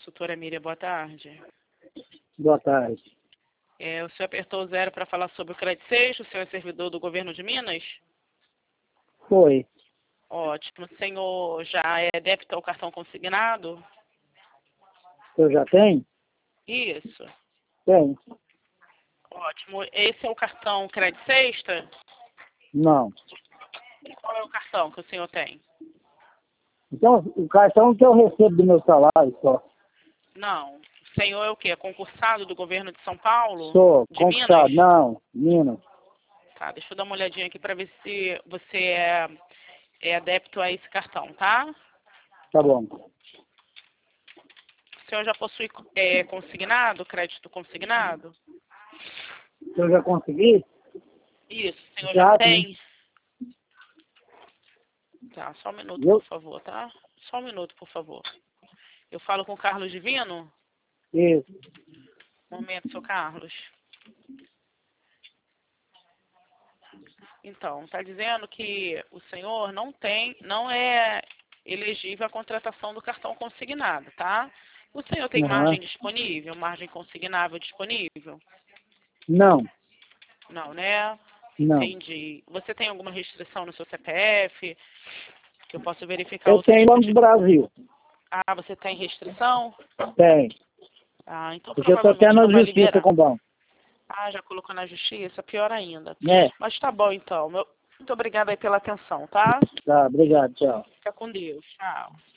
consultora Miriam, boa tarde. Boa tarde. O senhor apertou o 0 para falar sobre o Crédito Sexto, o senhor é servidor do governo de Minas? Foi. Ótimo. O senhor já é débito ao cartão consignado? Eu já tenho? Isso. Tenho. Ótimo. Esse é o cartão Crédito Sexta? Não. E qual é o cartão que o senhor tem? Então, o cartão que eu recebo do meu salário só. Não. O senhor é o quê? É concursado do governo de São Paulo? Sou De concursado. Minas? Não, Minas. Tá, deixa eu dar uma olhadinha aqui para ver se você é adepto a esse cartão, tá? Tá bom. O senhor já possui consignado, crédito consignado? Eu já consegui? Isso, o senhor já Já, tem? sim. Tá, só um minuto, Eu? por favor, tá? Só um minuto, por favor. Eu falo com o Carlos Divino? Isso. Um momento, seu Carlos. Então, está dizendo que o senhor não é elegível à contratação do cartão consignado, tá? O senhor tem Aham. margem disponível, margem consignável disponível? Não. Não, né? Não. Entendi. Você tem alguma restrição no seu CPF? Que eu posso verificar Eu outro tenho tipo Banco de... do Brasil. Ah, você tem restrição? Tenho. Ah, então Porque eu tô até provavelmente na não vai justiça liberar. com o banco. Ah, já colocou na justiça? Pior ainda. É. Mas tá bom, então. Muito obrigada aí pela atenção, tá? Tá, obrigado. Tchau. Fica com Deus. Tchau.